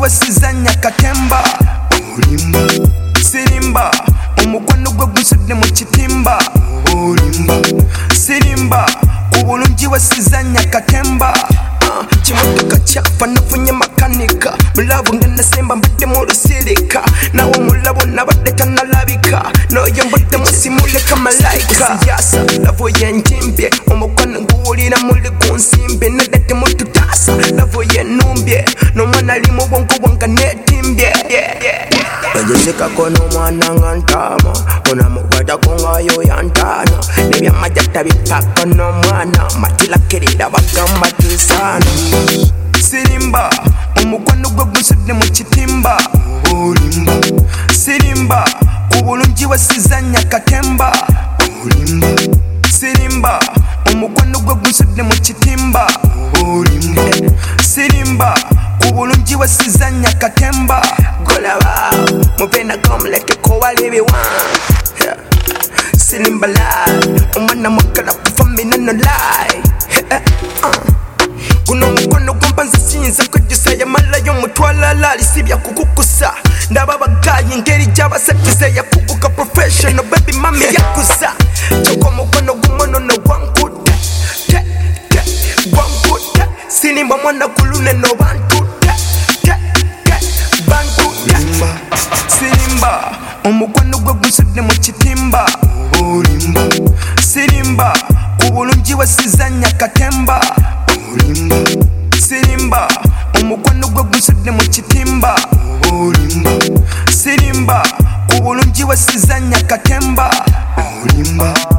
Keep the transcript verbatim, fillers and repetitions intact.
wasizanya katemba olimba sirimba omukwano gwe gusudde mu kitimba olimba sirimba kubulungi wasizanya katemba kimotoka kyafa nafunye makanika mulavu nga nasemba mbadde mu lusirika nawo mulabo nabadde tanalabika noyo mbadde musimuleka malayika siyasa lavu yenjimbye omukwano guwulira muli ku nsimbi nadate mututaasa lavu yenumbye n'omwana ali mu bwongo bwanga netimbye egisikako n'omwana nga ntaama onamubadako ngayo yantaana nebyamajata bipaka n'omwana matilakirira bagamba tisaana sirimba omukwano gwe gusudde mu kitimba olimba sirimba kubulungi wasizanya katemba olimba sirimba omukwano gwe gusudde mu kitimba olimba sirimba kubulungi wasizanya katemba golaba mupenda komuleke kowalibiwa sirimba lai omwana mwagala kufa mina no lai guno mukono gwampanze siyinza kwejjusa malayo mutwala lali sibya kukukusa ndaba bagayi ngeri gy'abasajjuza yakuguka professional baby mami yakuza kyokka omukono gumono no gwankudde te te gwankudde sinimba mwana kulune no bantudde te te bantudde sirimba omukwano gwe gusudde mu kitimba olimba sirimba kubulungi wasizanya katemba olimba sirimba omukwano gwe gusudde mu kitimba olimba sirimba kubulungi wasizanya katemba olimba